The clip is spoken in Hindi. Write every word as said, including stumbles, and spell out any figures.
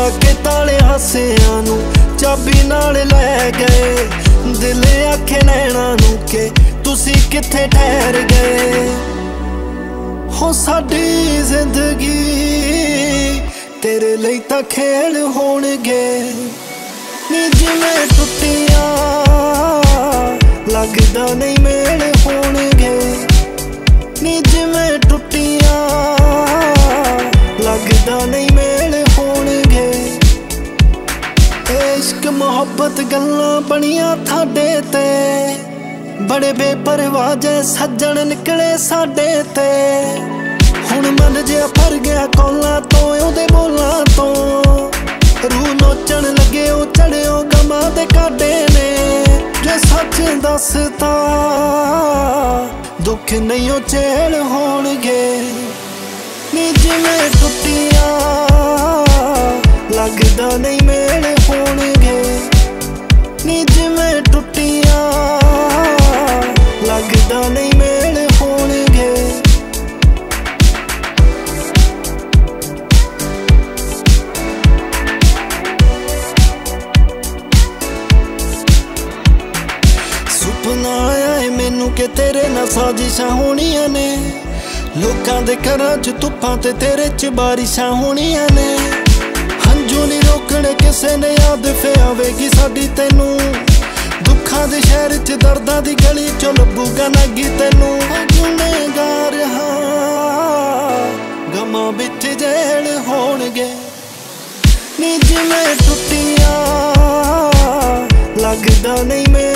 ਲਾ के ताले हासियां नू चाबी नाल लै गए। दिल आखे नैना नू के तुसी किथे ठहर गए। हो साडी जिंदगी तेरे लई तां खेल होणगे। नी जिवें टुटियां लगदा नहीं मेल होणगे। नी जिवें टुटियां लगदा नहीं मेल होणगे। इश्क मुहब्बत गल्लां बनियां थाडे ते बड़े बेपरवाह जे सज्जण निकले साडे ते। हुण मन जिहा भर गया कौलां तो ओहदे बोलां तो। रूह नोचण लगे ओ चढ़ियो गमां दे काडे ने। जे सच दसता दुख नहीं ओ झेल होणगे। नी जिवें टुटियां लगदा नहीं मेल होणगे। नी जिवें टुटियां लगदा नहीं मेल होणगे। सुपना आया है मैनू कि तेरे नाल साजिशां होणियां ने। लोकां दे घरां च धुप्पां ते तेरे च बारिशां होणियां ने। हंजू नहीं रोकणे किसे ने याद फिर आवेगी साडी तैनू। दुखां दे शहर च दर्दां दी गली चो लभूगा नागी तैनू। गुनहगार हां गमां विच जेल होणगे। नी जिवें टुटियां लगदा नहीं मेल